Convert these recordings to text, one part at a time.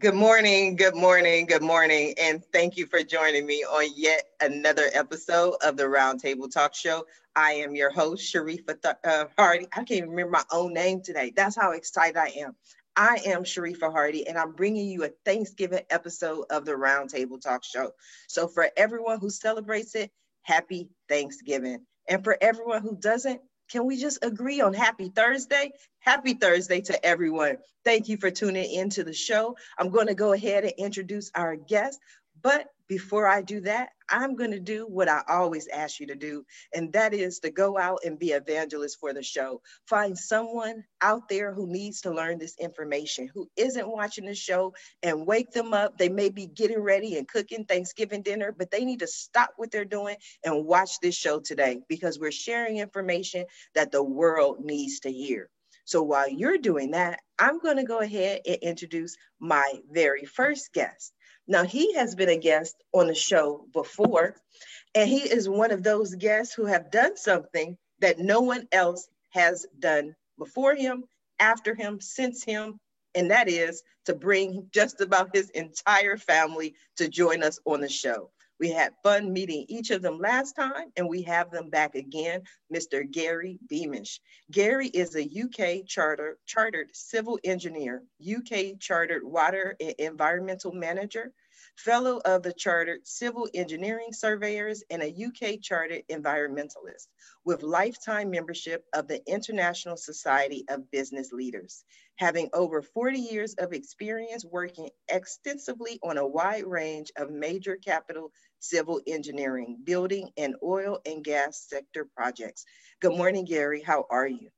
Good morning, good morning, good morning, and thank you for joining me on yet another episode of the Roundtable Talk Show. I am your host, Sharifa Hardy. I can't even remember my own name today. That's how excited I am. I am Sharifa Hardy, and I'm bringing you a Thanksgiving episode of the Roundtable Talk Show. So for everyone who celebrates it, happy Thanksgiving. And for everyone who doesn't, can we just agree on happy Thursday? Happy Thursday to everyone. Thank you for tuning into the show. I'm going to go ahead and introduce our guest. But before I do that, I'm going to do what I always ask you to do, and that is to go out and be evangelist for the show. Find someone out there who needs to learn this information, who isn't watching the show, and wake them up. They may be getting ready and cooking Thanksgiving dinner, but they need to stop what they're doing and watch this show today, because we're sharing information that the world needs to hear. So while you're doing that, I'm going to go ahead and introduce my very first guest. Now, he has been a guest on the show before, and he is one of those guests who have done something that no one else has done before him, after him, since him, and that is to bring just about his entire family to join us on the show. We had fun meeting each of them last time, and we have them back again, Mr. Gary Beamish. Gary is a UK chartered civil engineer, UK chartered water and environmental manager, fellow of the Chartered Civil Engineering Surveyors, and a UK chartered environmentalist with lifetime membership of the International Society of Business Leaders, having over 40 years of experience working extensively on a wide range of major capital civil engineering, building, and oil and gas sector projects. Good morning, Gary. How are you?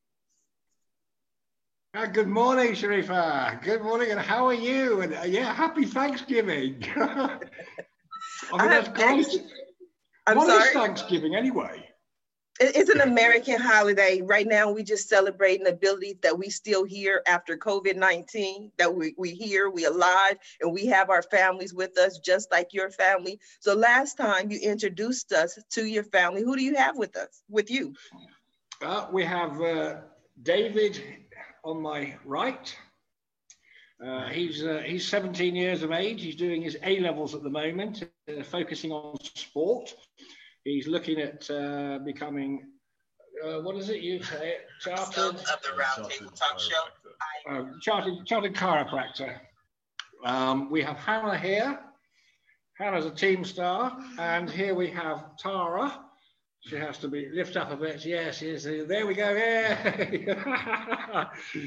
Good morning, Sharifa. Good morning, and how are you? And happy Thanksgiving. That's great. What is Thanksgiving anyway? It's an American holiday. Right now, we just celebrating the ability that we still here after COVID-19, that we here, we alive, and we have our families with us, just like your family. So last time you introduced us to your family, who do you have with you? We have David on my right. He's 17 years of age. He's doing his A-levels at the moment, focusing on sport. He's looking at becoming, what is it you say? Chartered of the Roundtable Talk Show. Chartered chiropractor. We have Hannah here. Hannah's a team star. And here we have Tara. She has to be lift up a bit. Yes, there we go. Yeah.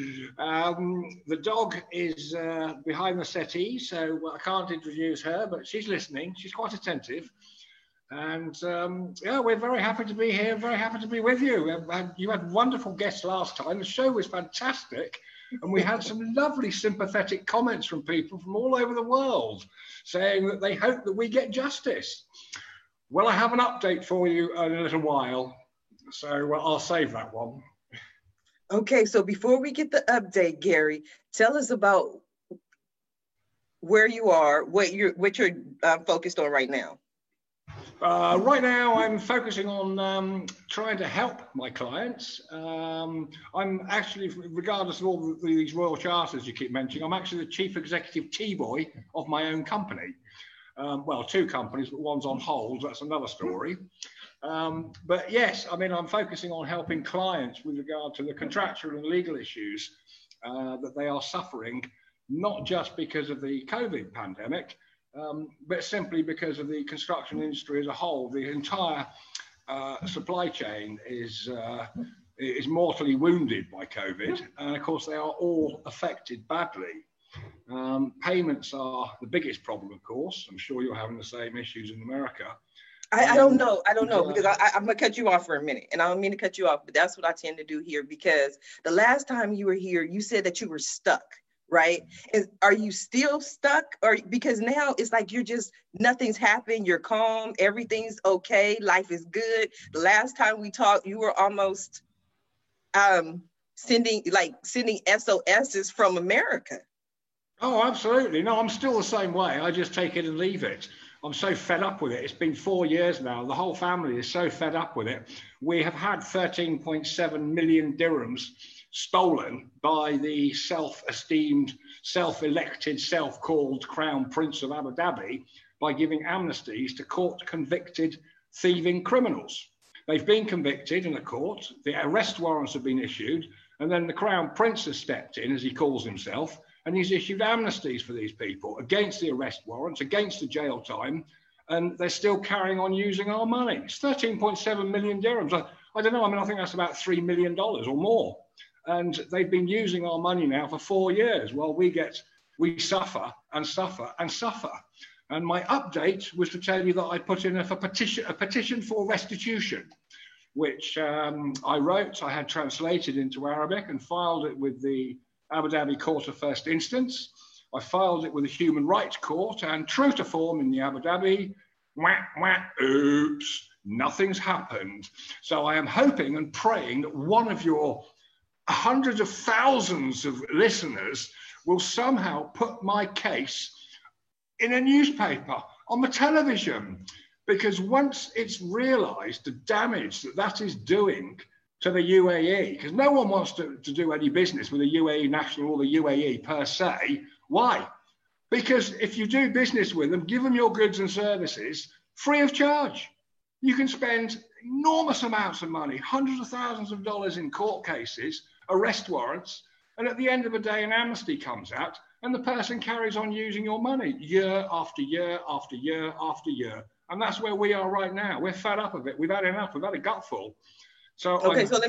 The dog is behind the settee, so I can't introduce her, but she's listening. She's quite attentive. And we're very happy to be here, very happy to be with you. You had wonderful guests last time. The show was fantastic. And we had some lovely sympathetic comments from people from all over the world saying that they hope that we get justice. Well, I have an update for you in a little while, so I'll save that one. Okay, so before we get the update, Gary, tell us about where you are, what you're focused on right now. Right now, I'm focusing on trying to help my clients. I'm actually, regardless of all these royal charters you keep mentioning, I'm actually the chief executive T-boy of my own company. Well, two companies, but one's on hold. That's another story. But yes, I mean, I'm focusing on helping clients with regard to the contractual and legal issues that they are suffering, not just because of the COVID pandemic, but simply because of the construction industry as a whole. The entire supply chain is mortally wounded by COVID. And of course, they are all affected badly. Payments are the biggest problem, of course. I'm sure you're having the same issues in America. I don't know, because I'm gonna cut you off for a minute, and I don't mean to cut you off, but that's what I tend to do here, because the last time you were here, you said that you were stuck, right? Are you still stuck? Or because now it's like nothing's happened, you're calm, everything's okay, life is good. The last time we talked, you were almost sending SOSs from America. Oh, absolutely. No, I'm still the same way. I just take it and leave it. I'm so fed up with it. It's been 4 years now. The whole family is so fed up with it. We have had 13.7 million dirhams stolen by the self-esteemed, self-elected, self-called Crown Prince of Abu Dhabi by giving amnesties to court-convicted thieving criminals. They've been convicted in a court, the arrest warrants have been issued, and then the Crown Prince has stepped in, as he calls himself, and he's issued amnesties for these people against the arrest warrants, against the jail time, and they're still carrying on using our money. It's 13.7 million dirhams. I don't know, I mean, I think that's about $3 million or more. And they've been using our money now for 4 years while we suffer and suffer and suffer. And my update was to tell you that I put in a petition for restitution, which I wrote, I had translated into Arabic and filed it with the Abu Dhabi Court of First Instance. I filed it with the Human Rights Court, and true to form in the Abu Dhabi, oops, nothing's happened. So I am hoping and praying that one of your hundreds of thousands of listeners will somehow put my case in a newspaper, on the television, because once it's realized the damage that is doing to the UAE, because no one wants to do any business with the UAE national or the UAE per se. Why? Because if you do business with them, give them your goods and services free of charge. You can spend enormous amounts of money, hundreds of thousands of dollars in court cases, arrest warrants, and at the end of the day, an amnesty comes out, and the person carries on using your money year after year after year after year. And that's where we are right now. We're fed up of it. We've had enough. We've had a gutful. So okay, so let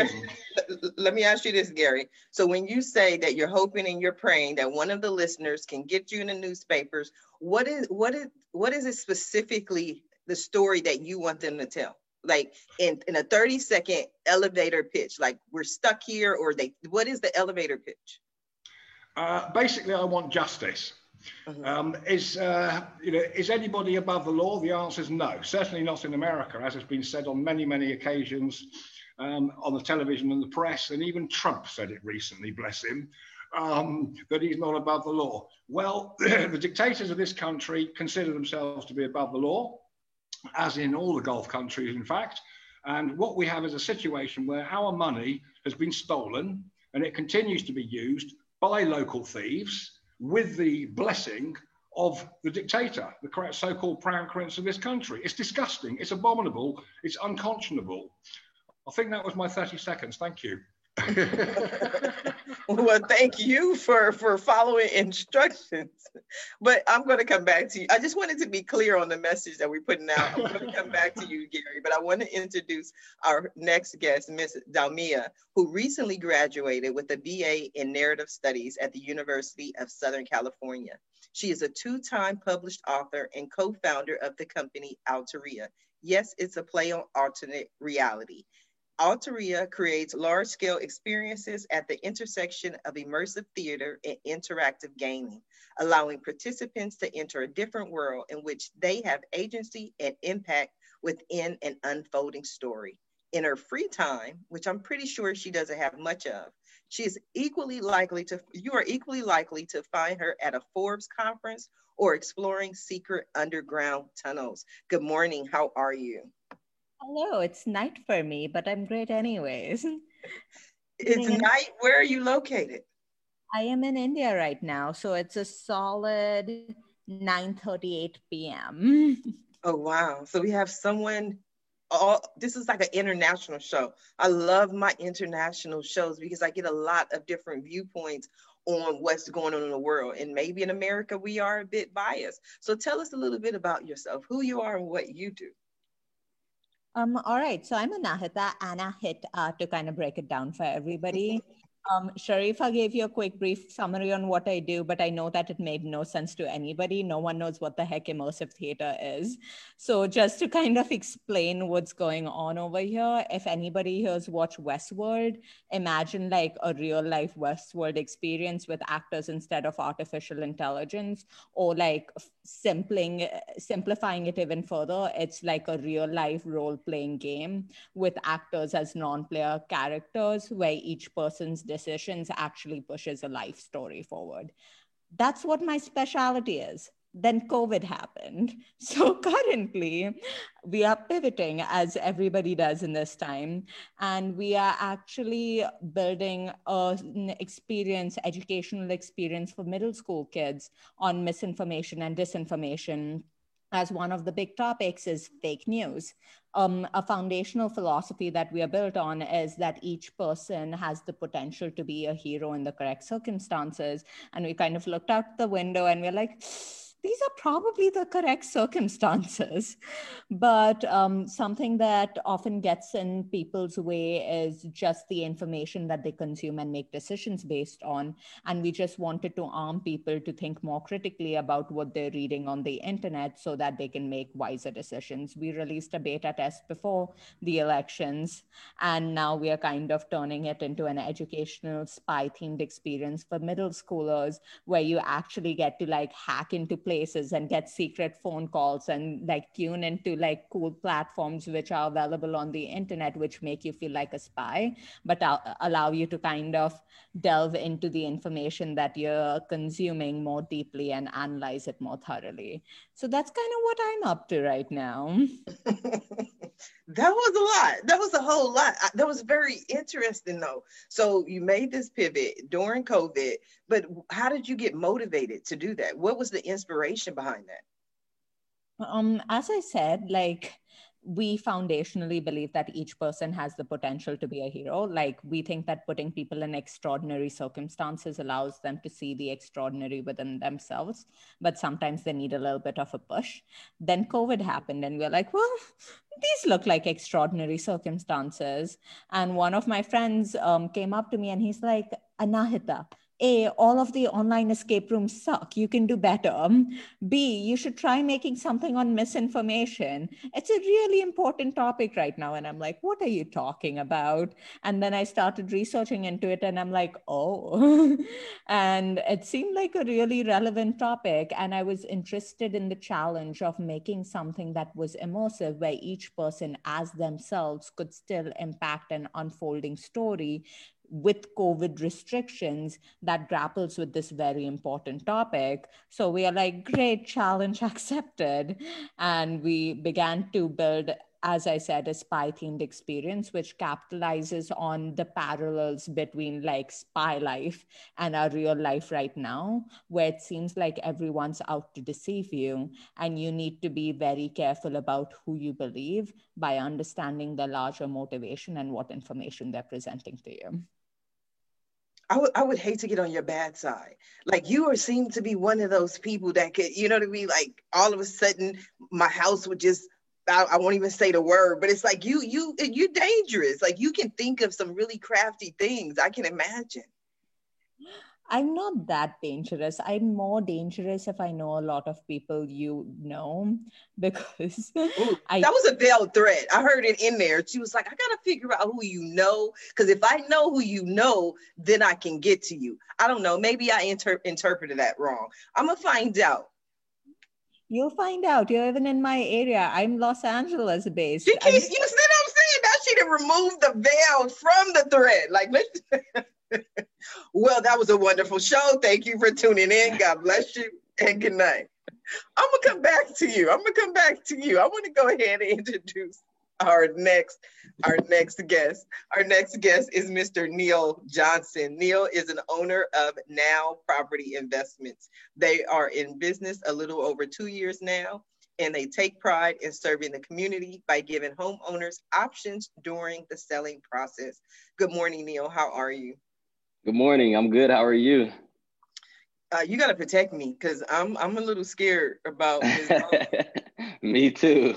me ask you this, Gary. So when you say that you're hoping and you're praying that one of the listeners can get you in the newspapers, what is it specifically the story that you want them to tell? Like in a 30-second elevator pitch, like we're stuck here, or what is the elevator pitch? Basically, I want justice. Is anybody above the law? The answer is no. Certainly not in America, as has been said on many, many occasions on the television and the press, and even Trump said it recently, bless him, that he's not above the law. Well, the dictators of this country consider themselves to be above the law, as in all the Gulf countries, in fact. And what we have is a situation where our money has been stolen, and it continues to be used by local thieves with the blessing of the dictator, the so-called Crown Prince of this country. It's disgusting, it's abominable, it's unconscionable. I think that was my 30 seconds. Thank you. Well, thank you for following instructions. But I'm going to come back to you. I just wanted to be clear on the message that we're putting out. I'm going to come back to you, Gary, but I want to introduce our next guest, Ms. Dalmia, who recently graduated with a BA in Narrative Studies at the University of Southern California. She is a 2-time published author and co-founder of the company Altaria. Yes, it's a play on alternate reality. Altaria creates large-scale experiences at the intersection of immersive theater and interactive gaming, allowing participants to enter a different world in which they have agency and impact within an unfolding story. In her free time, which I'm pretty sure she doesn't have much of, you are equally likely to find her at a Forbes conference or exploring secret underground tunnels. Good morning, how are you? Hello, it's night for me, but I'm great anyways. It's night. Where are you located? I am in India right now, so it's a solid 9:38 p.m. Oh, wow. So we have someone, this is like an international show. I love my international shows because I get a lot of different viewpoints on what's going on in the world. And maybe in America, we are a bit biased. So tell us a little bit about yourself, who you are and what you do. All right, so I'm Anahita, Anahit, to kind of break it down for everybody. Sharifa gave you a quick brief summary on what I do, but I know that it made no sense to anybody. No one knows what the heck immersive theater is. So just to kind of explain what's going on over here, if anybody here has watched Westworld, imagine like a real life Westworld experience with actors instead of artificial intelligence, or like simplifying it even further, it's like a real life role-playing game with actors as non-player characters where each person's decisions actually pushes a life story forward. That's what my specialty is. Then COVID happened. So currently, we are pivoting as everybody does in this time. And we are actually building an experience, educational experience for middle school kids on misinformation and disinformation, as one of the big topics is fake news. A foundational philosophy that we are built on is that each person has the potential to be a hero in the correct circumstances. And we kind of looked out the window and we're like, these are probably the correct circumstances. But something that often gets in people's way is just the information that they consume and make decisions based on. And we just wanted to arm people to think more critically about what they're reading on the internet so that they can make wiser decisions. We released a beta test before the elections, and now we are kind of turning it into an educational spy-themed experience for middle schoolers, where you actually get to like hack into places and get secret phone calls and like tune into like cool platforms which are available on the internet, which make you feel like a spy, but allow you to kind of delve into the information that you're consuming more deeply and analyze it more thoroughly. So that's kind of what I'm up to right now. That was a lot. That was a whole lot. That was very interesting, though. So you made this pivot during COVID, but how did you get motivated to do that? What was the inspiration behind that? As I said, like, we foundationally believe that each person has the potential to be a hero. Like, we think that putting people in extraordinary circumstances allows them to see the extraordinary within themselves, but sometimes they need a little bit of a push. Then COVID happened and we're like, well, these look like extraordinary circumstances. And one of my friends came up to me and he's like, Anahita, A, all of the online escape rooms suck. You can do better. B, you should try making something on misinformation. It's a really important topic right now. And I'm like, what are you talking about? And then I started researching into it and I'm like, oh. And it seemed like a really relevant topic. And I was interested in the challenge of making something that was immersive, where each person as themselves could still impact an unfolding story with COVID restrictions that grapples with this very important topic. So we are like, great, challenge accepted. And we began to build, as I said, a spy themed experience, which capitalizes on the parallels between like spy life and our real life right now, where it seems like everyone's out to deceive you. And you need to be very careful about who you believe by understanding the larger motivation and what information they're presenting to you. I would hate to get on your bad side. Like, you seem to be one of those people that could, you know what I mean? Like, all of a sudden my house would just, I won't even say the word, but it's like you're dangerous. Like, you can think of some really crafty things. I can imagine. I'm not that dangerous. I'm more dangerous if I know a lot of people you know, because Ooh, that was a veiled threat. I heard it in there. She was like, I got to figure out who you know, because if I know who you know, then I can get to you. I don't know. Maybe I interpreted that wrong. I'm going to find out. You'll find out. You're even in my area. I'm Los Angeles based. You see what I'm saying? Now she done removed the veil from the thread. Like, let's... Well, that was a wonderful show. Thank you for tuning in. God bless you and good night. I'm going to come back to you. I want to go ahead and introduce our next guest. Our next guest is Mr. Neil Johnson. Neil is an owner of Now Property Investments. They are in business a little over 2 years now, and they take pride in serving the community by giving homeowners options during the selling process. Good morning, Neil. How are you? Good morning. I'm good. How are you? You got to protect me, because I'm a little scared about this. Me too.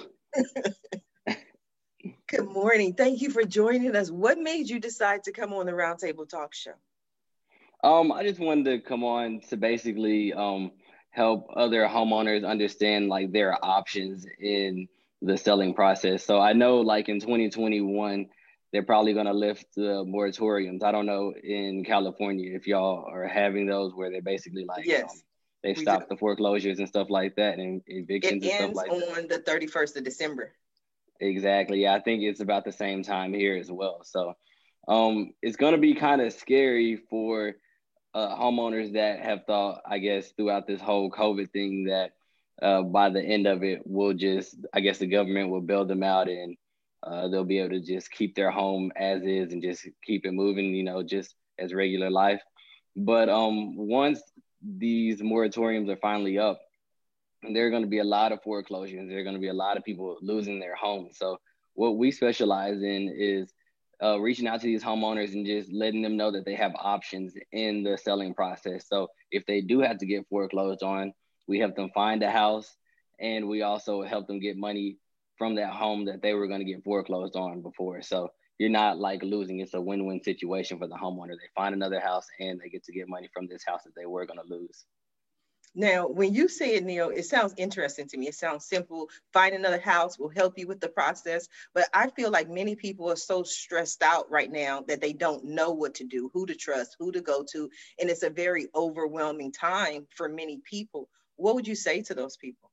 Good morning. Thank you for joining us. What made you decide to come on the Roundtable Talk Show? I just wanted to come on to basically help other homeowners understand like their options in the selling process. So I know like in 2021, they're probably going to lift the moratoriums. I don't know in California if y'all are having those where they're basically like, yes, they've stopped the foreclosures and stuff like that and evictions and stuff like that. It ends on the 31st of December. Exactly. Yeah, I think it's about the same time here as well. So it's going to be kind of scary for homeowners that have thought, I guess, throughout this whole COVID thing that by the end of it, we'll just, I guess the government will build them out, and they'll be able to just keep their home as is and just keep it moving, just as regular life. But once these moratoriums are finally up, there are going to be a lot of foreclosures. There are going to be a lot of people losing their homes. So what we specialize in is reaching out to these homeowners and just letting them know that they have options in the selling process. So if they do have to get foreclosed on, we help them find a house, and we also help them get money from that home that they were going to get foreclosed on before. So you're not like losing. It's a win-win situation for the homeowner. They find another house and they get to get money from this house that they were going to lose. Now, when you say it, Neil, it sounds interesting to me. It sounds simple. Find another house will help you with the process. But I feel like many people are so stressed out right now that they don't know what to do, who to trust, who to go to. And it's a very overwhelming time for many people. What would you say to those people?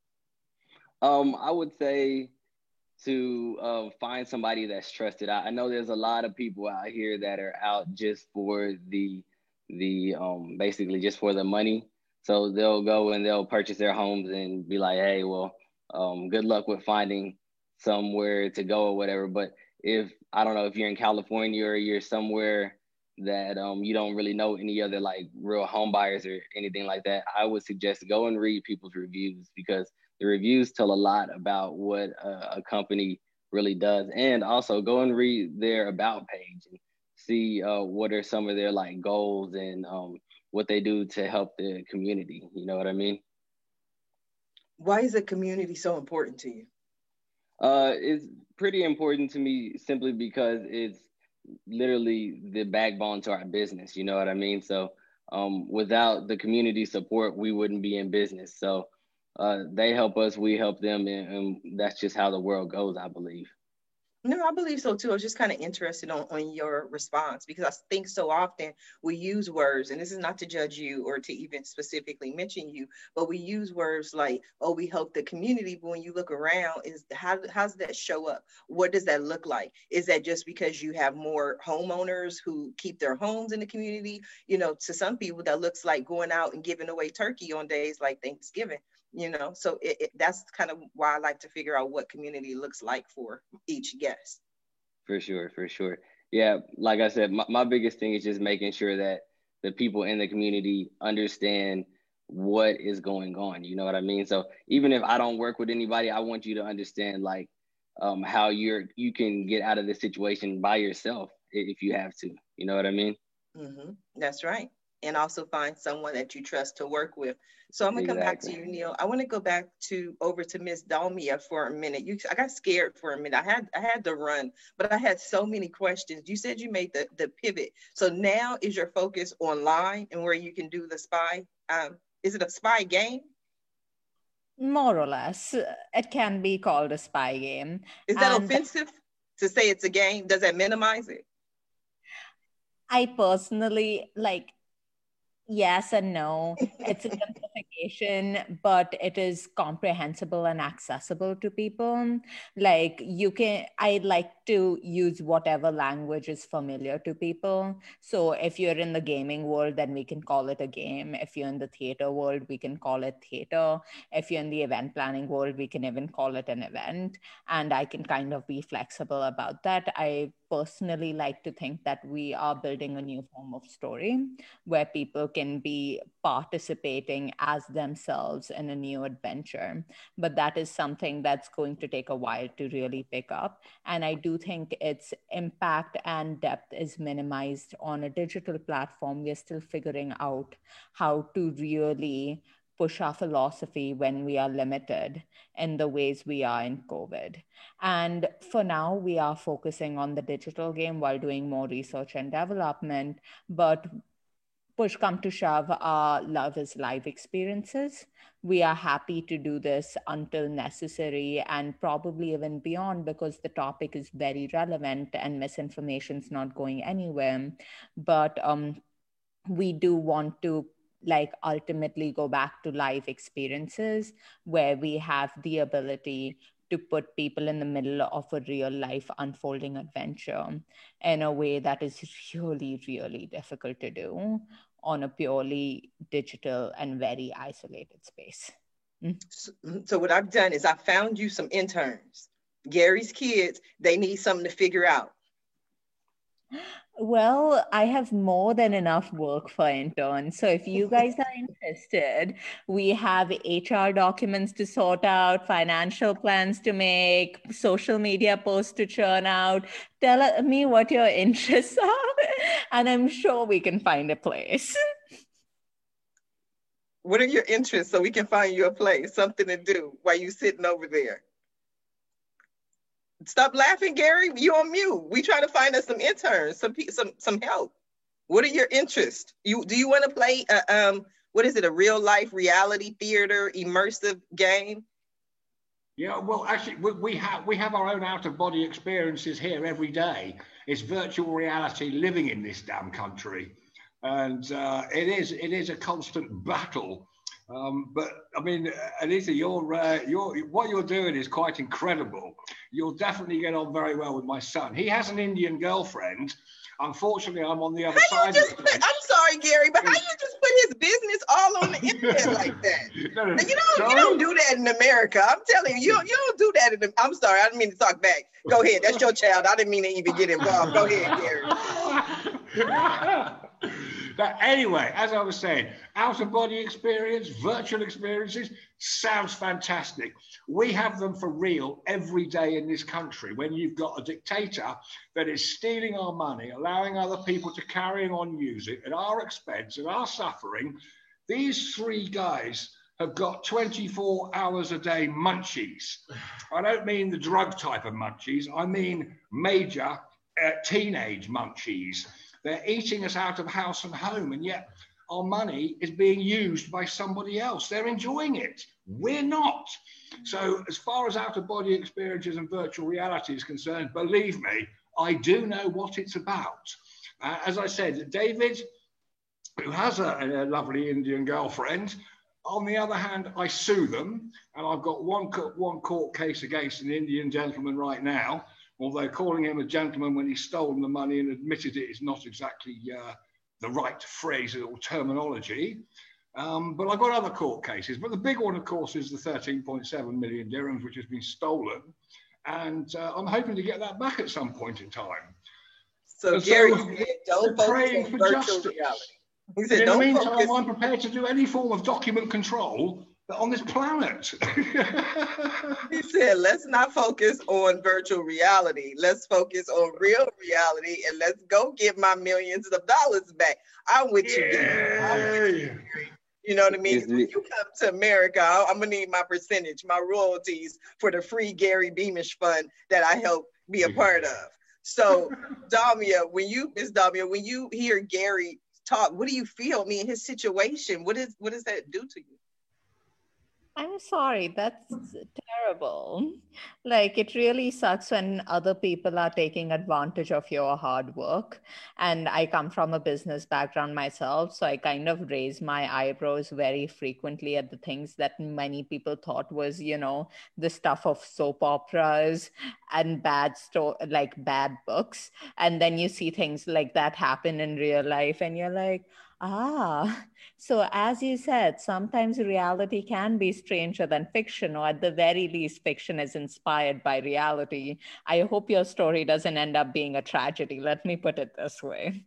I would say to find somebody that's trusted. I know there's a lot of people out here that are out just for the basically just for the money. So they'll go and they'll purchase their homes and be like, hey, well, good luck with finding somewhere to go or whatever. But if, I don't know, if you're in California or you're somewhere that you don't really know any other like real home buyers or anything like that, I would suggest go and read people's reviews, because the reviews tell a lot about what a company really does. And also go and read their about page and see what are some of their like goals and what they do to help the community. You know what I mean? Why is the community so important to you? It's pretty important to me simply because it's literally the backbone to our business. You know what I mean? So without the community support, we wouldn't be in business. So they help us, we help them, and that's just how the world goes, I believe. No, I believe so too. I was just kind of interested on your response, because I think so often we use words, and this is not to judge you or to even specifically mention you, but we use words like, oh, we help the community. But when you look around, is how's that show up? What does that look like? Is that just because you have more homeowners who keep their homes in the community? To some people that looks like going out and giving away turkey on days like Thanksgiving. So that's kind of why I like to figure out what community looks like for each guest. For sure, for sure. Yeah, like I said, my biggest thing is just making sure that the people in the community understand what is going on. You know what I mean? So even if I don't work with anybody, I want you to understand like how you can get out of this situation by yourself if you have to. You know what I mean? Mm-hmm. That's right. And also find someone that you trust to work with. So I'm gonna come back to you, Neil. I want to go back over to Miss Dalmia for a minute. I got scared for a minute. I had to run, but I had so many questions. You said you made the pivot. So now is your focus online and where you can do the spy? Is it a spy game? More or less. It can be called a spy game. Is that offensive to say it's a game? Does that minimize it? I personally like, yes and no. It's a simplification, but it is comprehensible and accessible to people. Like I like to use whatever language is familiar to people. So if you're in the gaming world, then we can call it a game. If you're in the theater world, we can call it theater. If you're in the event planning world, we can even call it an event. And I can kind of be flexible about that. I personally like to think that we are building a new form of story where people can be participating as themselves in a new adventure. But that is something that's going to take a while to really pick up. And I do think its impact and depth is minimized on a digital platform. We're still figuring out how to really push our philosophy when we are limited in the ways we are in COVID. And for now, we are focusing on the digital game while doing more research and development. But push come to shove, our love is live experiences. We are happy to do this until necessary and probably even beyond, because the topic is very relevant and misinformation is not going anywhere. But we do want to like ultimately go back to live experiences where we have the ability to put people in the middle of a real life unfolding adventure in a way that is really, really difficult to do on a purely digital and very isolated space. So what I've done is I found you some interns. Gary's kids, they need something to figure out. Well, I have more than enough work for interns. So if you guys are interested, we have HR documents to sort out, financial plans to make, social media posts to churn out. Tell me what your interests are, and I'm sure we can find a place. What are your interests so we can find you a place, something to do while you sitting over there? Stop laughing, Gary. You on mute. We try to find us some interns, some help. What are your interests? Do you want to play what is it, a real life reality theater immersive game? Yeah, well, actually, we have our own out of body experiences here every day. It's virtual reality living in this damn country, and it is a constant battle. But I mean, Anita, what you're doing is quite incredible. You'll definitely get on very well with my son. He has an Indian girlfriend. Unfortunately, I'm on the other side. I'm sorry, Gary, but how you just put his business all on the internet like that? No, you don't do that in America. I'm telling you, you don't do that I'm sorry, I didn't mean to talk back. Go ahead, that's your child. I didn't mean to even get involved. Go ahead, Gary. But anyway, as I was saying, out-of-body experience, virtual experiences, sounds fantastic. We have them for real every day in this country. When you've got a dictator that is stealing our money, allowing other people to carry on use it at our expense, at our suffering, these three guys have got 24 hours a day munchies. I don't mean the drug type of munchies. I mean major teenage munchies. They're eating us out of house and home, and yet our money is being used by somebody else. They're enjoying it. We're not. So as far as out-of-body experiences and virtual reality is concerned, believe me, I do know what it's about. As I said, David, who has a lovely Indian girlfriend, on the other hand, I sue them, and I've got one court case against an Indian gentleman right now, although calling him a gentleman when he's stolen the money and admitted it is not exactly the right phrase or terminology. But I've got other court cases. But the big one, of course, is the 13.7 million dirhams, which has been stolen. And I'm hoping to get that back at some point in time. So Gary, don't focus on virtual reality. He said, in the meantime, I'm prepared to do any form of document control on this planet. He said, let's not focus on virtual reality. Let's focus on real reality, and let's go get my millions of dollars back. I'm with you. You know what I mean? When you come to America, I'm going to need my percentage, my royalties for the free Gary Beamish fund that I help be a part of. So, Miss Damia, when you hear Gary talk, what do you feel? I mean, his situation, what does that do to you? I'm sorry, that's terrible. Like, it really sucks when other people are taking advantage of your hard work. And I come from a business background myself, so I kind of raise my eyebrows very frequently at the things that many people thought was, the stuff of soap operas and bad books. And then you see things like that happen in real life, and you're like, so as you said, sometimes reality can be stranger than fiction, or at the very least, fiction is inspired by reality. I hope your story doesn't end up being a tragedy. Let me put it this way.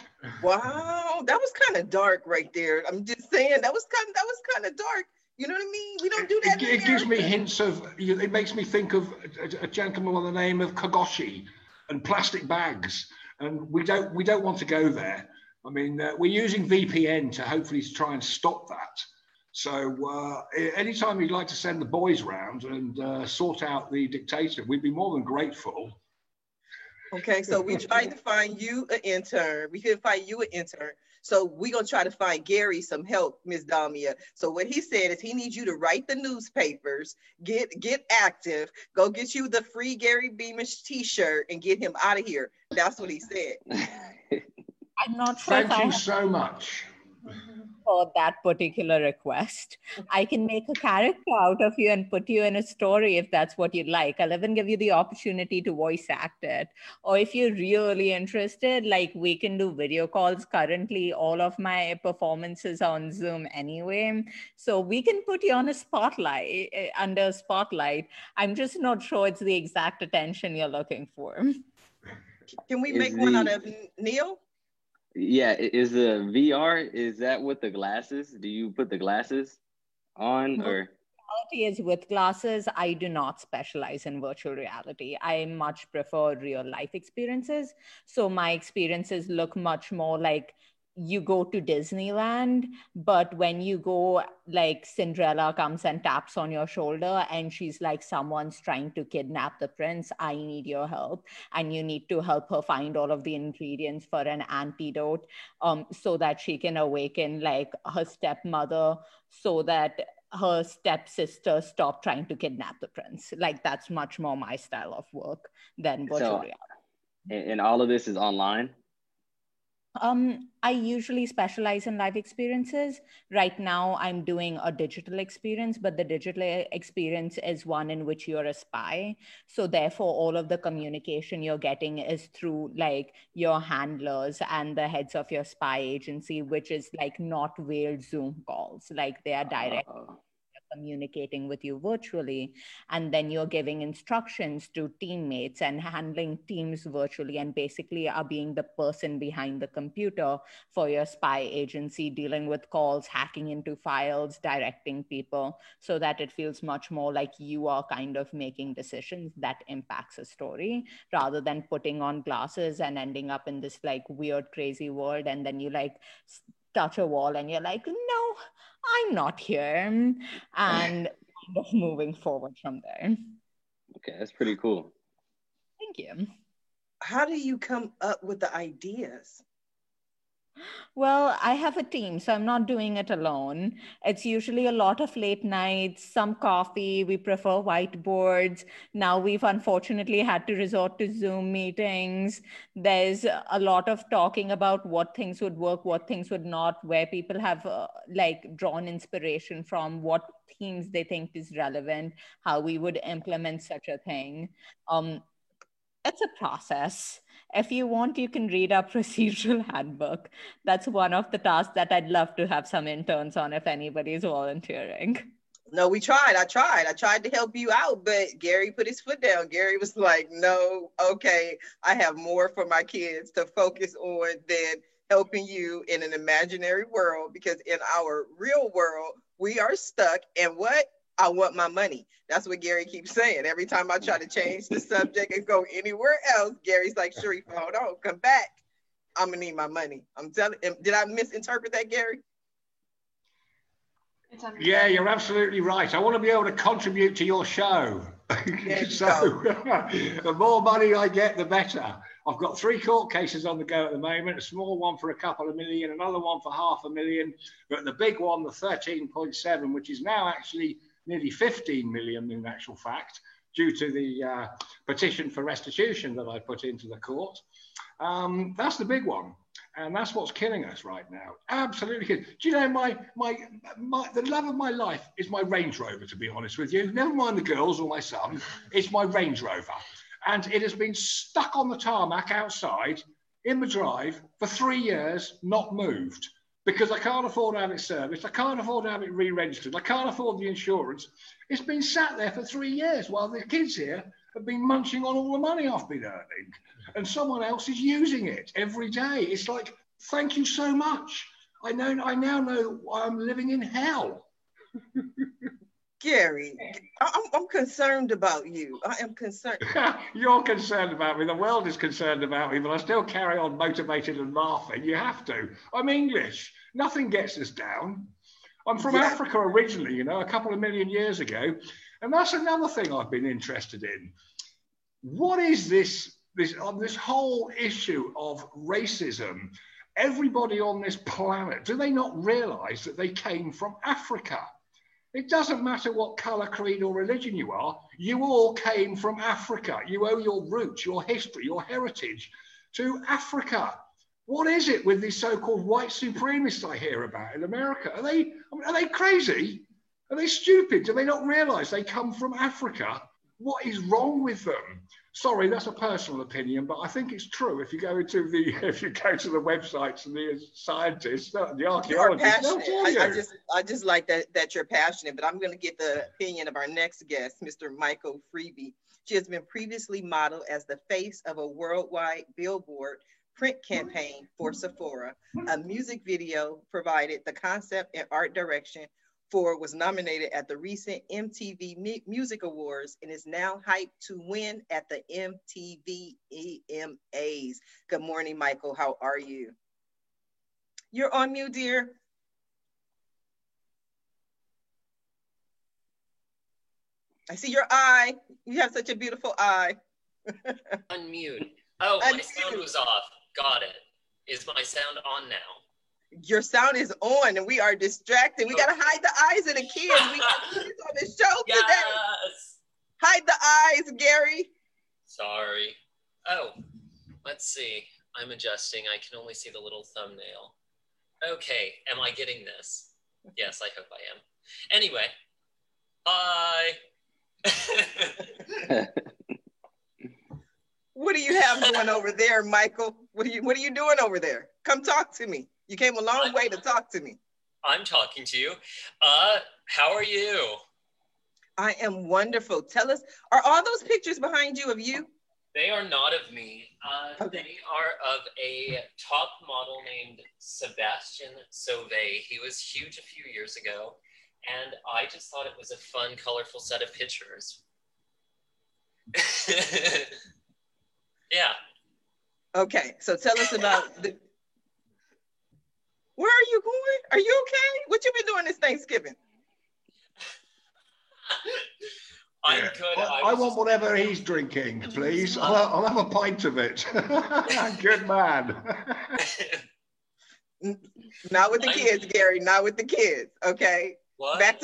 Wow, that was kind of dark right there. I'm just saying that was kind of dark. You know what I mean? We don't do that. It gives me hints of. It makes me think of a gentleman by the name of Kagoshi and plastic bags, and we don't want to go there. I mean, we're using VPN to hopefully try and stop that. So anytime you'd like to send the boys round and sort out the dictator, we'd be more than grateful. Okay, so we tried to find you an intern. We couldn't find you an intern. So we're going to try to find Gary some help, Ms. Damia. So what he said is he needs you to write the newspapers, get active, go get you the free Gary Beamish t-shirt and get him out of here. That's what he said. I'm not sure. Thank you so much. for that particular request. I can make a character out of you and put you in a story if that's what you'd like. I'll even give you the opportunity to voice act it. Or if you're really interested, like we can do video calls. Currently, all of my performances are on Zoom anyway. So we can put you on a spotlight, under spotlight. I'm just not sure it's the exact attention you're looking for. Can we make one out of Neil? Yeah, is the VR, is that with the glasses? Do you put the glasses on or? Reality is with glasses. I do not specialize in virtual reality. I much prefer real life experiences. So my experiences look much more like you go to Disneyland, but when you go, like Cinderella comes and taps on your shoulder and she's like, someone's trying to kidnap the prince, I need your help. And you need to help her find all of the ingredients for an antidote so that she can awaken like her stepmother, so that her stepsister stop trying to kidnap the prince. Like that's much more my style of work than virtual reality. And all of this is online? I usually specialize in live experiences. Right now, I'm doing a digital experience, but the digital experience is one in which you're a spy. So therefore, all of the communication you're getting is through like your handlers and the heads of your spy agency, which is like not veiled Zoom calls. Like they are direct. Communicating with you virtually, and then you're giving instructions to teammates and handling teams virtually, and basically are being the person behind the computer for your spy agency, dealing with calls, hacking into files, directing people, so that it feels much more like you are kind of making decisions that impacts a story, rather than putting on glasses and ending up in this like weird crazy world, and then you like touch a wall and you're like, no, I'm not here, and kind of moving forward from there. Okay, that's pretty cool. Thank you. How do you come up with the ideas? Well, I have a team, so I'm not doing it alone. It's usually a lot of late nights, some coffee. We prefer whiteboards. Now we've unfortunately had to resort to Zoom meetings. There's a lot of talking about what things would work, what things would not, where people have like drawn inspiration from, what themes they think is relevant, how we would implement such a thing. It's a process. If you want, you can read our procedural handbook. That's one of the tasks that I'd love to have some interns on if anybody's volunteering. No, we tried. I tried to help you out, but Gary put his foot down. Gary was like, no, okay, I have more for my kids to focus on than helping you in an imaginary world, because in our real world, we are stuck. And what? I want my money. That's what Gary keeps saying. Every time I try to change the subject and go anywhere else, Gary's like, Sharifa, hold on, come back. I'm gonna need my money. I'm telling him. Did I misinterpret that, Gary? Yeah, you're absolutely right. I want to be able to contribute to your show. So the more money I get, the better. I've got 3 court cases on the go at the moment, a small one for a couple of million, another one for $500,000, but the big one, the 13.7, which is now actually nearly 15 million in actual fact, due to the petition for restitution that I put into the court. That's the big one. And that's what's killing us right now. Absolutely killing. Do you know, the love of my life is my Range Rover, to be honest with you. Never mind the girls or my son. It's my Range Rover. And it has been stuck on the tarmac outside in the drive for 3 years, not moved. Because I can't afford to have it serviced, I can't afford to have it re-registered, I can't afford the insurance. It's been sat there for 3 years while the kids here have been munching on all the money I've been earning. And someone else is using it every day. It's like, thank you so much. I now know I'm living in hell. Gary, I'm concerned about you. I am concerned. You're concerned about me. The world is concerned about me, but I still carry on motivated and laughing. You have to. I'm English. Nothing gets us down. I'm from Africa originally, you know, a couple of million years ago. And that's another thing I've been interested in. What is this whole issue of racism? Everybody on this planet, do they not realize that they came from Africa? It doesn't matter what color, creed, or religion you are. You all came from Africa. You owe your roots, your history, your heritage to Africa. what is it with these so-called white supremacists I hear about in America? Are they crazy? Are they stupid? Do they not realize they come from Africa? What is wrong with them? Sorry, that's a personal opinion, but I think it's true. If you go to the websites and the scientists, the archaeologists, they'll tell you. I just like that you're passionate. But I'm going to get the opinion of our next guest, Mr. Michael Freeby. She has been previously modeled as the face of a worldwide billboard print campaign for Sephora. A music video provided the concept and art direction for, was nominated at the recent MTV Music Awards, and is now hyped to win at the MTV EMAs. Good morning, Michael. How are you? You're on mute, dear. I see your eye. You have such a beautiful eye. Unmute. Oh, my sound was off. Got it. Is my sound on now? Your sound is on and we are distracted. We got to hide the eyes of the kids. We got kids on the show today. Hide the eyes, Gary. Sorry. Oh, let's see. I'm adjusting. I can only see the little thumbnail. Okay, am I getting this? Yes, I hope I am. Anyway, hi. What do you have going over there, Michael? What are you doing over there? Come talk to me. You came a long way to talk to me. I'm talking to you. How are you? I am wonderful. Tell us, are all those pictures behind you of you? They are not of me. Okay. They are of a top model named Sebastian Sauvé. He was huge a few years ago, and I just thought it was a fun, colorful set of pictures. Yeah. Okay, so tell us about the... Where are you going? Are you okay? What you been doing this Thanksgiving? I'm good. I want whatever he's drinking, please. I'll have a pint of it. Good man. Not with the kids, Gary. Not with the kids. Okay. What? Back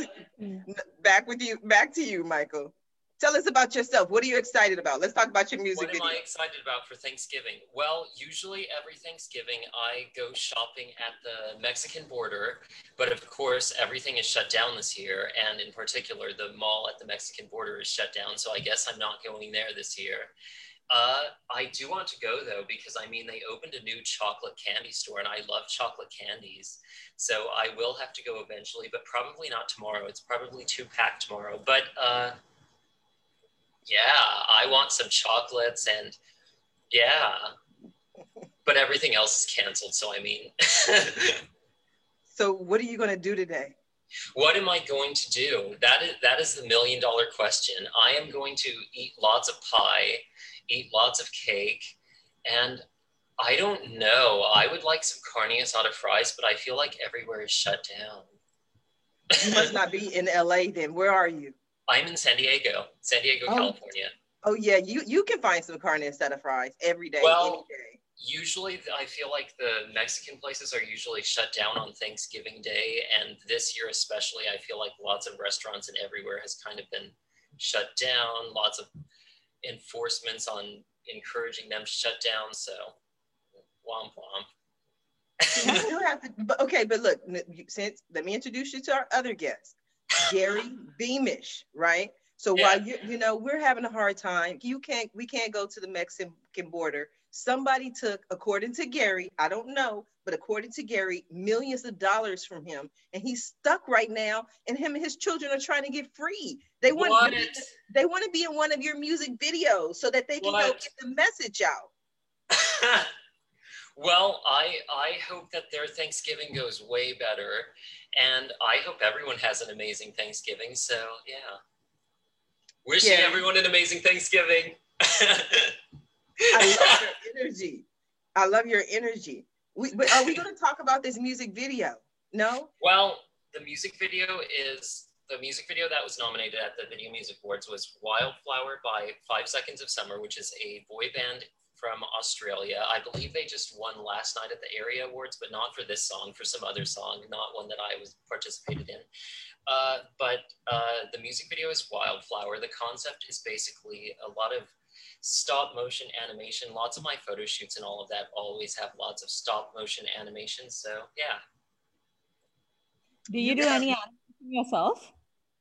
to you, Michael. Tell us about yourself. What are you excited about? Let's talk about your music video. What am I excited about for Thanksgiving? Well, usually every Thanksgiving I go shopping at the Mexican border, but of course everything is shut down this year, and in particular the mall at the Mexican border is shut down, so I guess I'm not going there this year. I do want to go though, because I mean they opened a new chocolate candy store and I love chocolate candies, so I will have to go eventually, but probably not tomorrow. It's probably too packed tomorrow, but yeah, I want some chocolates and yeah, but everything else is canceled. So, I mean. So what are you going to do today? What am I going to do? That is the $1 million question. I am going to eat lots of pie, eat lots of cake, and I don't know. I would like some carne asada fries, but I feel like everywhere is shut down. You must not be in LA then. Where are you? I'm in San Diego, California. Oh yeah, you can find some carne asada fries every day, well, any day. Usually I feel like the Mexican places are usually shut down on Thanksgiving Day, and this year especially, I feel like lots of restaurants and everywhere has kind of been shut down, lots of enforcements on encouraging them to shut down, so womp womp. Okay, but look, let me introduce you to our other guest. Gary Beamish, right? So while we're having a hard time, we can't go to the Mexican border. Somebody took, according to Gary, I don't know, but according to Gary, millions of dollars from him, and he's stuck right now, and him and his children are trying to get free. They want to be in one of your music videos so that they can help get the message out. Well, I hope that their Thanksgiving goes way better, and I hope everyone has an amazing Thanksgiving. So yeah, wishing everyone an amazing Thanksgiving. I love your energy. I love your energy. Are we going to talk about this music video? No? Well, the music video that was nominated at the Video Music Awards was Wildflower by 5 Seconds of Summer, which is a boy band from Australia. I believe they just won last night at the Area Awards, but not for this song, for some other song, not one that I was participated in. But The music video is Wildflower. The concept is basically a lot of stop motion animation. Lots of my photo shoots and all of that always have lots of stop motion animation. So yeah. Do you do any animation yourself?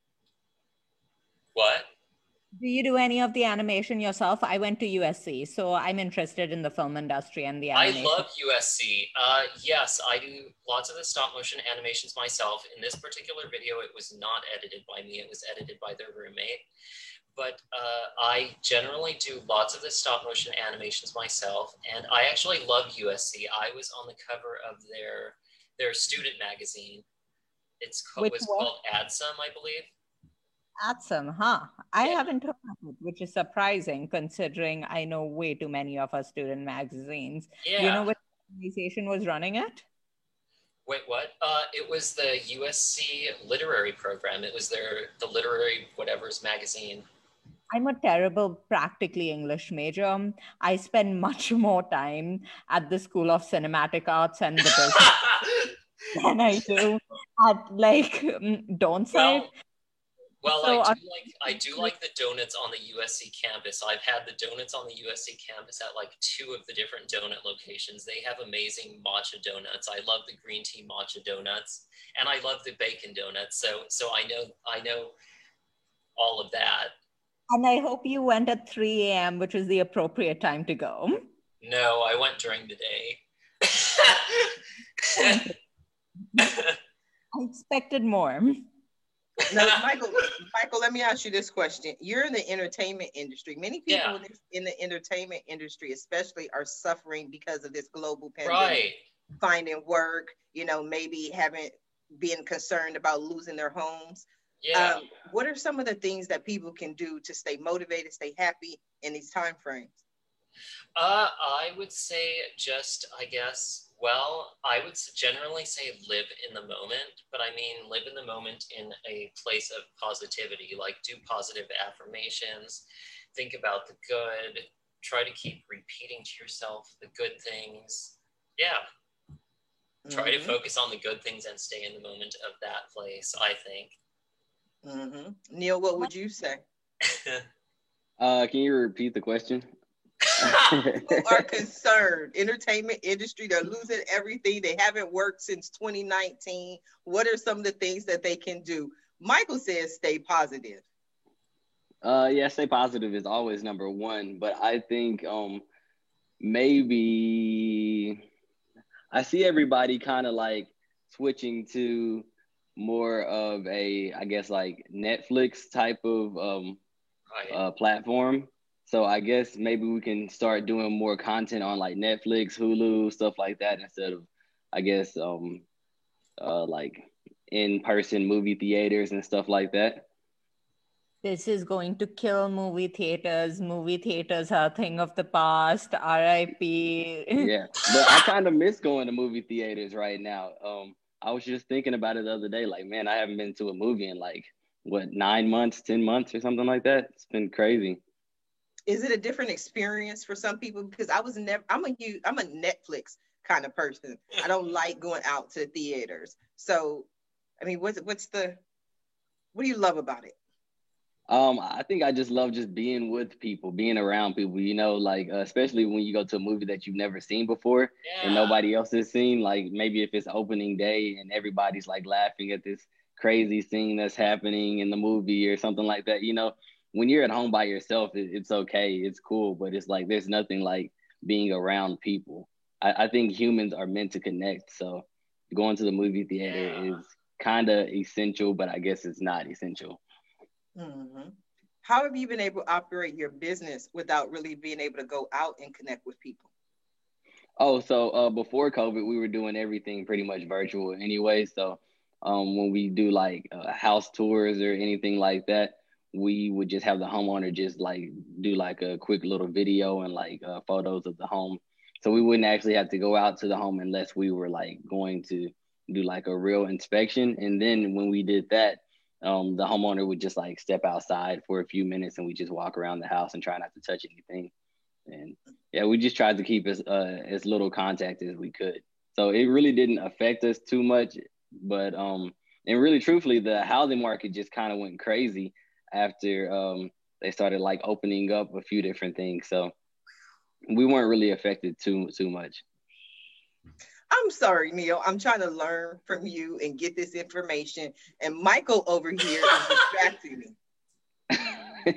What? Do you do any of the animation yourself? I went to USC, so I'm interested in the film industry and the animation. I love USC. Yes, I do lots of the stop motion animations myself. In this particular video, it was not edited by me. It was edited by their roommate. But I generally do lots of the stop motion animations myself. And I actually love USC. I was on the cover of their student magazine. It was called ADSUM, I believe. ADSUM, huh? I haven't heard of it, which is surprising considering I know way too many of our student magazines. Yeah. Do you know what organization was running it? Wait, what? It was the USC literary program. It was the literary whatever's magazine. I'm a terrible practically English major. I spend much more time at the School of Cinematic Arts and the business than I do at like Donside. Well, so I do like the donuts on the USC campus. I've had the donuts on the USC campus at like 2 of the different donut locations. They have amazing matcha donuts. I love the green tea matcha donuts, and I love the bacon donuts. So I know all of that. And I hope you went at 3 a.m., which is the appropriate time to go. No, I went during the day. I expected more. Now, Michael, let me ask you this question. You're in the entertainment industry. Many people in the entertainment industry, especially, are suffering because of this global pandemic. Right. Finding work, maybe being concerned about losing their homes. Yeah. What are some of the things that people can do to stay motivated, stay happy in these time frames? I would say I would generally say live in the moment, but I mean live in the moment in a place of positivity, like do positive affirmations, think about the good, try to keep repeating to yourself the good things. Yeah. Try to focus on the good things and stay in the moment of that place, I think. Mm-hmm. Neil, what would you say? Can you repeat the question? People are concerned. Entertainment industry, they're losing everything. They haven't worked since 2019. What are some of the things that they can do? Michael says stay positive. Yeah, stay positive is always number one. But I think maybe I see everybody kind of like switching to more of a, I guess, like Netflix type of platform. So I guess maybe we can start doing more content on like Netflix, Hulu, stuff like that, instead of, I guess, like in-person movie theaters and stuff like that. This is going to kill movie theaters. Movie theaters are a thing of the past. R.I.P. Yeah, but I kind of miss going to movie theaters right now. I was just thinking about it the other day. Like, man, I haven't been to a movie in like, 9 months, 10 months or something like that. It's been crazy. Is it a different experience for some people? Because I'm a Netflix kind of person. I don't like going out to theaters. So, I mean, what do you love about it? I think I just love just being with people, being around people, like, especially when you go to a movie that you've never seen before and nobody else has seen, like maybe if it's opening day and everybody's like laughing at this crazy scene that's happening in the movie or something like that, when you're at home by yourself, it's okay, it's cool, but it's like, there's nothing like being around people. I think humans are meant to connect. So going to the movie theater is kind of essential, but I guess it's not essential. Mm-hmm. How have you been able to operate your business without really being able to go out and connect with people? Oh, so before COVID, we were doing everything pretty much virtual anyway. So when we do like house tours or anything like that, we would just have the homeowner just like do like a quick little video and like photos of the home. So we wouldn't actually have to go out to the home unless we were like going to do like a real inspection. And then when we did that, the homeowner would just like step outside for a few minutes and we just walk around the house and try not to touch anything. And yeah, we just tried to keep as little contact as we could. So it really didn't affect us too much, but And really, truthfully, the housing market just kind of went crazy after they started like opening up a few different things. So we weren't really affected too much. I'm sorry, Neil. I'm trying to learn from you and get this information. And Michael over here is distracting me.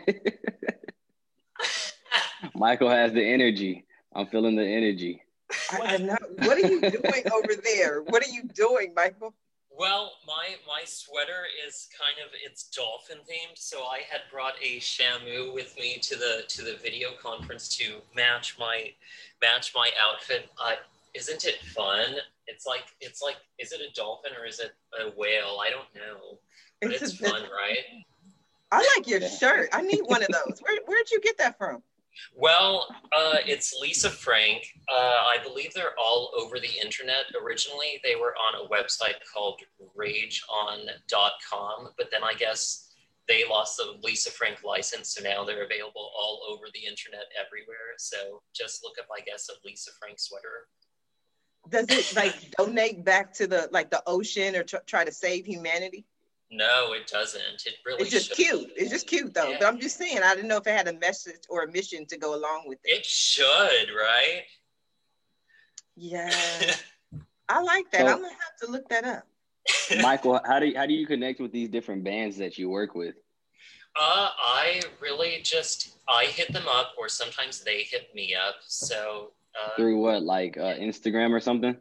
Michael has the energy. I'm feeling the energy. I know. What are you doing over there? What are you doing, Michael? Well, my sweater is kind of, it's dolphin themed, so I had brought a Shamu with me to the video conference to match my outfit. Isn't it fun? It's like, is it a dolphin or is it a whale? I don't know, but it's fun, right? I like your shirt. I need one of those. Where'd you get that from? Well, it's Lisa Frank. I believe they're all over the internet. Originally, they were on a website called rageon.com, but then I guess they lost the Lisa Frank license, so now they're available all over the internet everywhere. So just look up, I guess, a Lisa Frank sweater. Does it like donate back to the ocean or try to save humanity? No, it doesn't. It really It's just shouldn't. cute. It's just cute though. Yeah. But I'm just saying, I didn't know if it had a message or a mission to go along with it. It should, right? Yeah. I like that. So, I'm gonna have to look that up. Michael, how do you connect with these different bands that you work with? I really I hit them up, or sometimes they hit me up. So through what, like Instagram or something?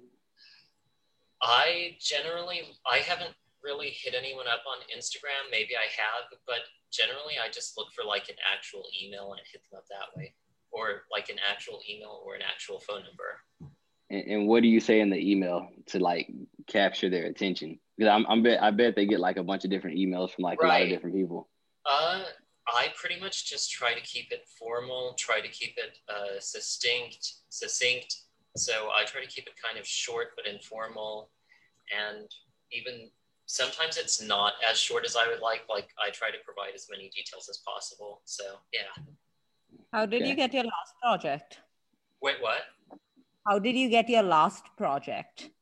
I haven't really hit anyone up on Instagram. Maybe I have, but generally I just look for like an actual email and hit them up that way, or like an actual email or an actual phone number. And what do you say in the email to like capture their attention? Because I bet they get like a bunch of different emails from like a lot of different people. I pretty much just try to keep it formal, try to keep it succinct. So I try to keep it kind of short but informal, and even sometimes it's not as short as I would like. Like I try to provide as many details as possible. So yeah. How did you get your last project? Wait, what? How did you get your last project?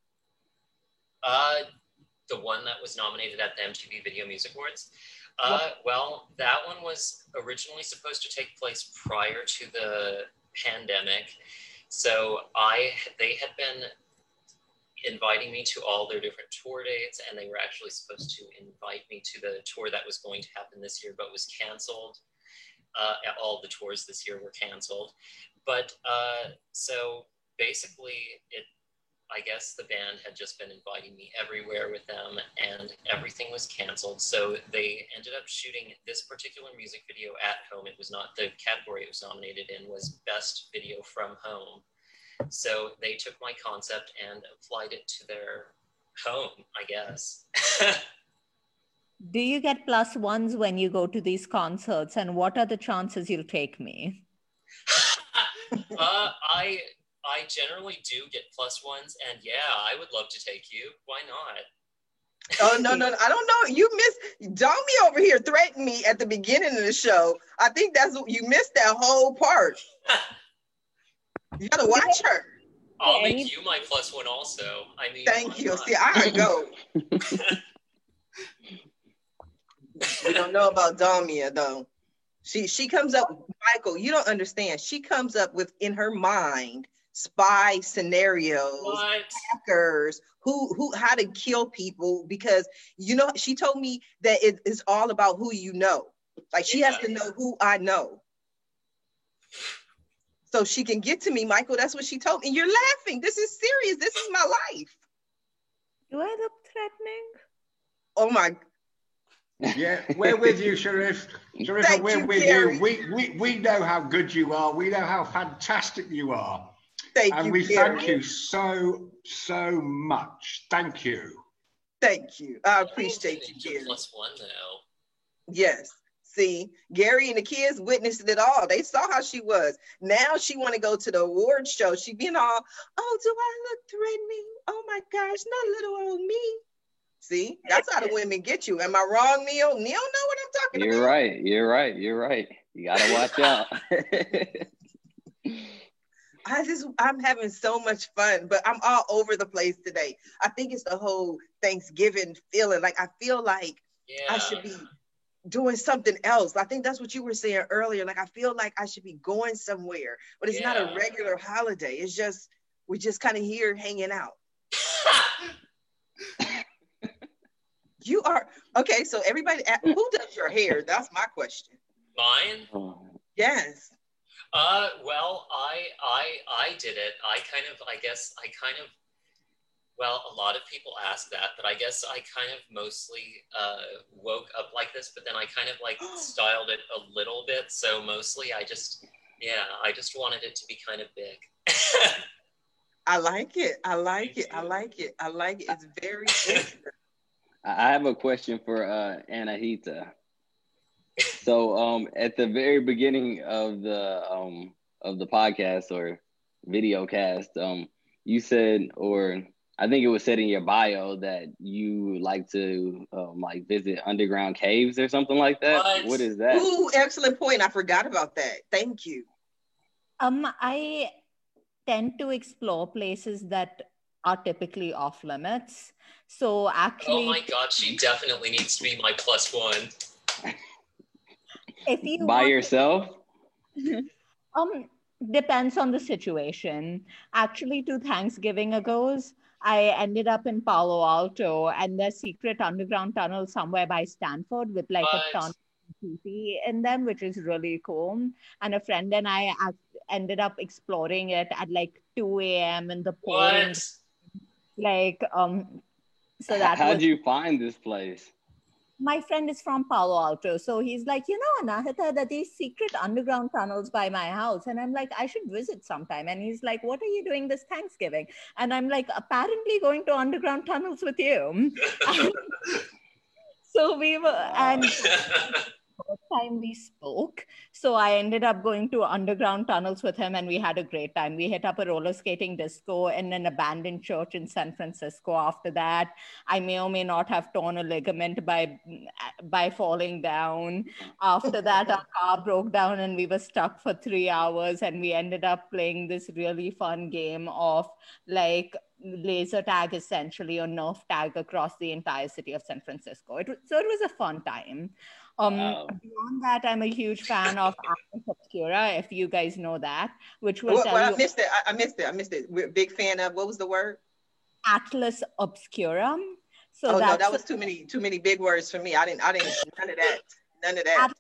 The one that was nominated at the MTV Video Music Awards. Well, that one was originally supposed to take place prior to the pandemic. So they had been inviting me to all their different tour dates, and they were actually supposed to invite me to the tour that was going to happen this year, but was canceled. All the tours this year were canceled. But so basically I guess the band had just been inviting me everywhere with them, and everything was canceled. So they ended up shooting this particular music video at home. It was not, the category it was nominated in was Best Video from Home. So they took my concept and applied it to their home, I guess. Do you get +1s when you go to these concerts, and what are the chances you'll take me? I generally do get +1s, and yeah, I would love to take you. Why not? Oh, no, I don't know. You missed, Domi over here threatened me at the beginning of the show. I think you missed that whole part. You gotta watch her. I'll make you my +1 also. I mean, thank you. See, I go. We don't know about Damia though. She comes up, Michael, you don't understand. She comes up with, in her mind, spy scenarios, hackers, how to kill people, because she told me that it is all about who you know. Like she has to know who I know. So she can get to me, Michael. That's what she told me. And you're laughing. This is serious. This is my life. Do I look threatening? Oh my. Yeah, we're with you, Sharif. Sharif, we're with you. We know how good you are. We know how fantastic you are. Thank you, thank you so much. Thank you. Thank you. I appreciate you, Gary. +1 though. Yes. See, Gary and the kids witnessed it all. They saw how she was. Now she want to go to the award show. She being all, oh, do I look threatening? Oh my gosh, not little old me. See, that's how the women get you. Am I wrong, Neil? Neil know what I'm talking about. You're right. You gotta watch out. I'm having so much fun, but I'm all over the place today. I think it's the whole Thanksgiving feeling. Like I feel like I should be doing something else. I think that's what you were saying earlier. Like I feel like I should be going somewhere, but it's not a regular holiday. It's just we're just kind of here hanging out. You are okay. So everybody, who does your hair? That's my question. Mine? Yes. Well, I did it. Well, a lot of people ask that, but I guess I kind of mostly woke up like this, but then I kind of like styled it a little bit. So mostly I just wanted it to be kind of big. I like it. I like it. It's very interesting. I have a question for Anahita. So at the very beginning of the podcast or video cast, you said, or I think it was said in your bio, that you like to like visit underground caves or something like that. What is that? Ooh, excellent point. I forgot about that. Thank you. I tend to explore places that are typically off limits. So actually, oh my God, she definitely needs to be my +1. If you by yourself? Depends on the situation. Actually, 2 Thanksgiving ago's, I ended up in Palo Alto, and there's secret underground tunnel somewhere by Stanford with like a ton of graffiti in them, which is really cool. And a friend and I ended up exploring it at like 2 a.m. in the pouring. Like, so that how'd you find this place? My friend is from Palo Alto. So he's like, you know, Anahita, that these secret underground tunnels by my house. And I'm like, I should visit sometime. And he's like, what are you doing this Thanksgiving? And I'm like, apparently going to underground tunnels with you. So we were, and first time we spoke. So I ended up going to underground tunnels with him, and we had a great time. We hit up a roller skating disco in an abandoned church in San Francisco. After that, I may or may not have torn a ligament by falling down. After that, our car broke down and we were stuck for 3 hours, and we ended up playing this really fun game of like laser tag, essentially, or Nerf tag across the entire city of San Francisco. So it was a fun time. Wow. Beyond that, I'm a huge fan of Atlas Obscura, if you guys know that, which will tell you. I missed it. We're a big fan of, what was the word? Atlas Obscura. So no, that was too many big words for me. I didn't none of that.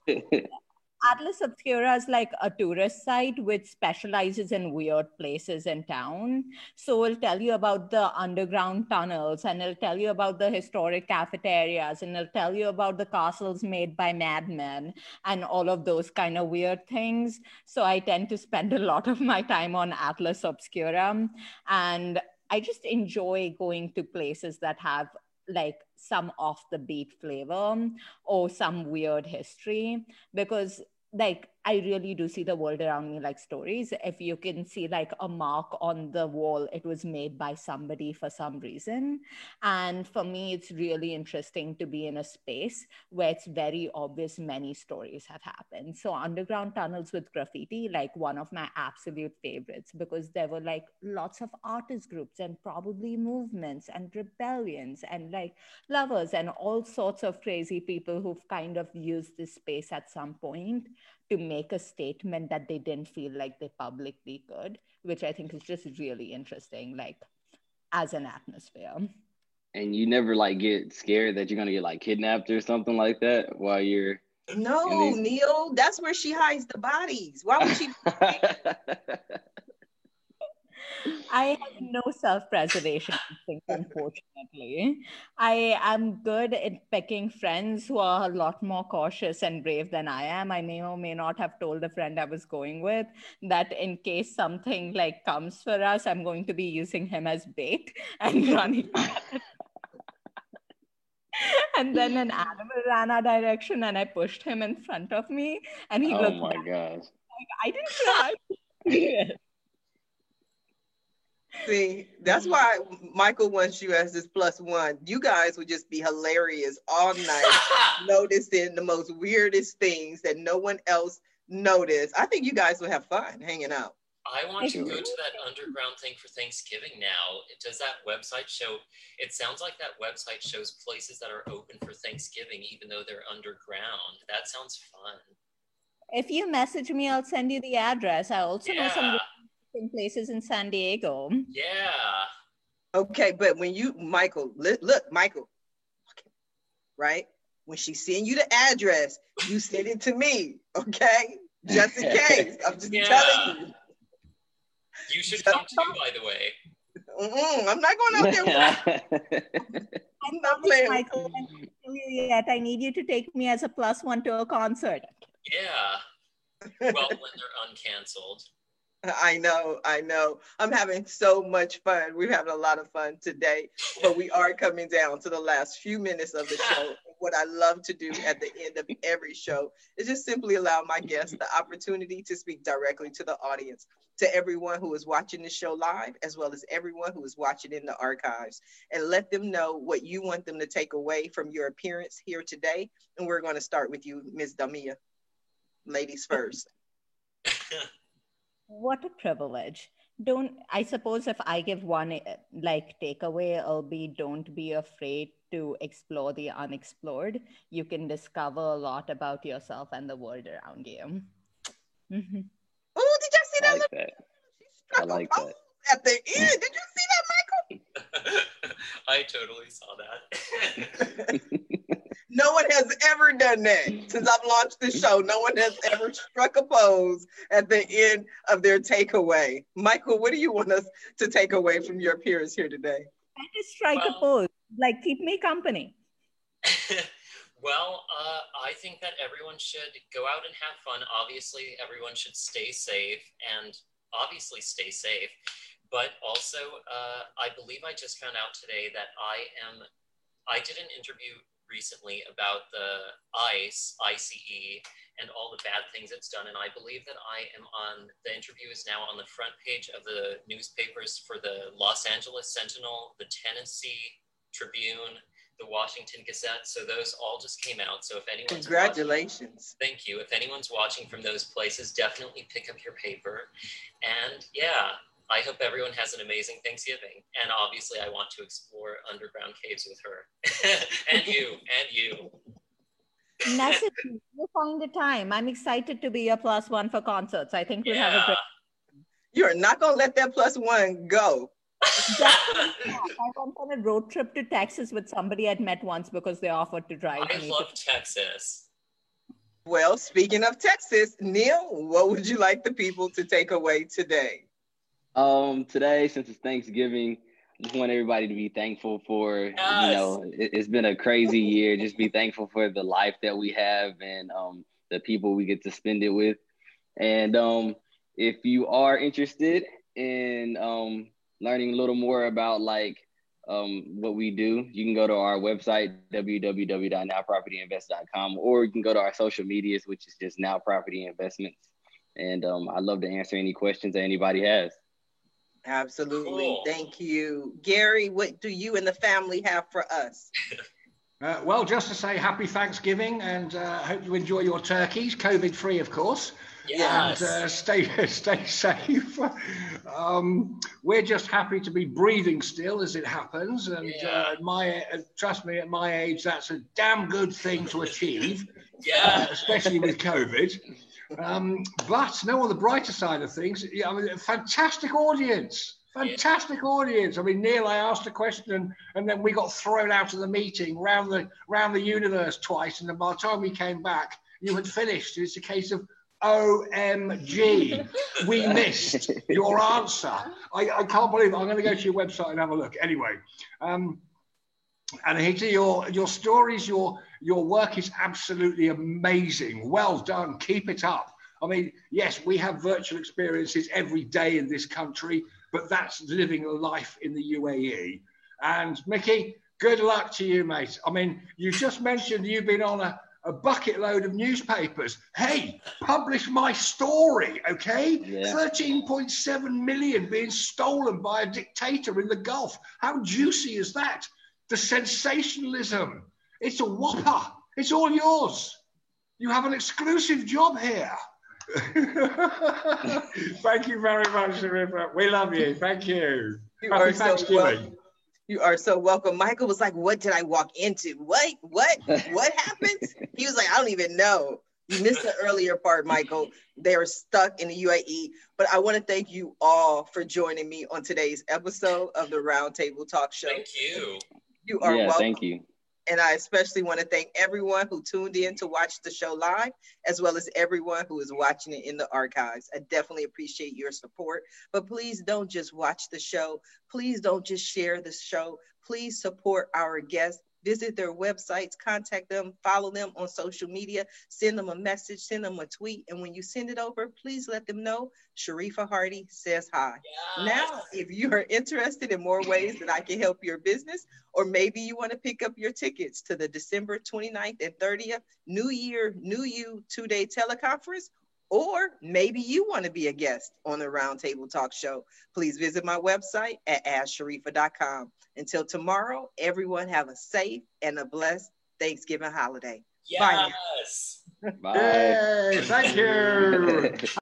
Atlas Obscura is like a tourist site which specializes in weird places in town. So it'll tell you about the underground tunnels, and it'll tell you about the historic cafeterias, and it'll tell you about the castles made by madmen and all of those kind of weird things. So I tend to spend a lot of my time on Atlas Obscura, and I just enjoy going to places that have like some off the beat flavor or some weird history, because like I really do see the world around me like stories. If you can see like a mark on the wall, it was made by somebody for some reason. And for me, it's really interesting to be in a space where it's very obvious many stories have happened. So underground tunnels with graffiti, like one of my absolute favorites, because there were like lots of artist groups and probably movements and rebellions and like lovers and all sorts of crazy people who've kind of used this space at some point to make a statement that they didn't feel like they publicly could, which I think is just really interesting, like as an atmosphere. And you never like get scared that you're gonna get like kidnapped or something like that while you're... No, Neil, that's where she hides the bodies. Why would she? I have no self-preservation instinct, unfortunately. I am good at picking friends who are a lot more cautious and brave than I am. I may or may not have told the friend I was going with that in case something like comes for us, I'm going to be using him as bait and running. And then an animal ran our direction and I pushed him in front of me and he looked my gosh. Like, I didn't try. See, that's why Michael wants you as this +1. You guys would just be hilarious all night, noticing the most weirdest things that no one else noticed. I think you guys would have fun hanging out. I want to go to that underground thing for Thanksgiving now. Does that website show? It sounds like that website shows places that are open for Thanksgiving, even though they're underground. That sounds fun. If you message me, I'll send you the address. I also know some places in San Diego. Yeah. Okay, but when you, Michael, look, Michael, right? When she send you the address, you send it to me, okay? Just in case. I'm just telling you. You should come too, by the way. I'm not going out there. I'm not playing. Michael, I can't tell you yet. I need you to take me as a +1 to a concert. Yeah. Well, when they're uncanceled. I know. I'm having so much fun. We're having a lot of fun today, but we are coming down to the last few minutes of the show. What I love to do at the end of every show is just simply allow my guests the opportunity to speak directly to the audience, to everyone who is watching the show live, as well as everyone who is watching in the archives, and let them know what you want them to take away from your appearance here today. And we're going to start with you, Ms. Damia. Ladies first. What a privilege. I suppose if I give one takeaway, it'll be don't be afraid to explore the unexplored. You can discover a lot about yourself and the world around you. Mm-hmm. Oh, did you see that? Like that. I like that. At the end, did you see that, Michael? I totally saw that. No one has ever done that since I've launched the show. No one has ever struck a pose at the end of their takeaway. Michael, what do you want us to take away from your appearance here today? I just strike a pose, keep me company. Well, I think that everyone should go out and have fun. Obviously, everyone should stay safe But also, I believe I just found out today that I did an interview recently about the ICE, and all the bad things it's done. And I believe that the interview is now on the front page of the newspapers for the Los Angeles Sentinel, the Tennessee Tribune, the Washington Gazette. So those all just came out. So if anyone's Congratulations. Thank you. If anyone's watching from those places, definitely pick up your paper. And yeah, I hope everyone has an amazing Thanksgiving. And obviously I want to explore underground caves with her. and you. Message me. You'll find the time. I'm excited to be a +1 for concerts. I think we'll have a great. You're not going to let that +1 go. I went on a road trip to Texas with somebody I'd met once because they offered to drive me. I love Texas. Well, speaking of Texas, Neil, what would you like the people to take away today? Today, since it's Thanksgiving, I just want everybody to be thankful for, it's been a crazy year. Just be thankful for the life that we have and the people we get to spend it with. And if you are interested in learning a little more about what we do, you can go to our website, www.nowpropertyinvest.com, or you can go to our social medias, which is just Now Property Investments. And I'd love to answer any questions that anybody has. Absolutely. Cool. Thank you. Gary, what do you and the family have for us? Well, just to say happy Thanksgiving and hope you enjoy your turkeys, COVID-free, of course. Yes. And stay safe. We're just happy to be breathing still as it happens. And trust me, at my age, that's a damn good thing to achieve, especially with COVID. But no, on the brighter side of things, fantastic audience. I mean, Neil, I asked a question and then we got thrown out of the meeting round the universe twice. And then by the time we came back, you had finished. It's a case of OMG, we missed your answer. I can't believe it. I'm going to go to your website and have a look. Anyway, and Anahita, your stories, your work is absolutely amazing. Well done. Keep it up. I mean, yes, we have virtual experiences every day in this country, but that's living a life in the UAE. And Mickey, good luck to you, mate. I mean, you just mentioned you've been on a bucket load of newspapers. Hey, publish my story, okay? Yeah. 13.7 million being stolen by a dictator in the Gulf. How juicy is that? The sensationalism. It's a whopper. It's all yours. You have an exclusive job here. Thank you very much, Sharifa. We love you. Thank you. You Happy are so Thanksgiving. welcome. You are so welcome. Michael was like, what did I walk into? What happened? He was like, I don't even know. You missed the earlier part, Michael. They are stuck in the UAE. But I want to thank you all for joining me on today's episode of the Roundtable Talk Show. Thank you. You are welcome. Thank you. And I especially want to thank everyone who tuned in to watch the show live, as well as everyone who is watching it in the archives. I definitely appreciate your support. But please don't just watch the show. Please don't just share the show. Please support our guests. Visit their websites, contact them, follow them on social media, send them a message, send them a tweet. And when you send it over, please let them know Sharifa Hardy says hi. Yes. Now, if you are interested in more ways that I can help your business, or maybe you want to pick up your tickets to the December 29th and 30th New Year, New You 2-day teleconference, or maybe you want to be a guest on the Roundtable Talk Show, please visit my website at AskSharifa.com. Until tomorrow, everyone have a safe and a blessed Thanksgiving holiday. Yes. Bye. Yay, thank you.